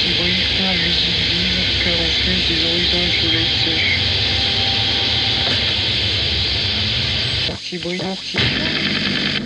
brille, invisible, carenceuse des horizons de soleil sèche. Qui brille, qui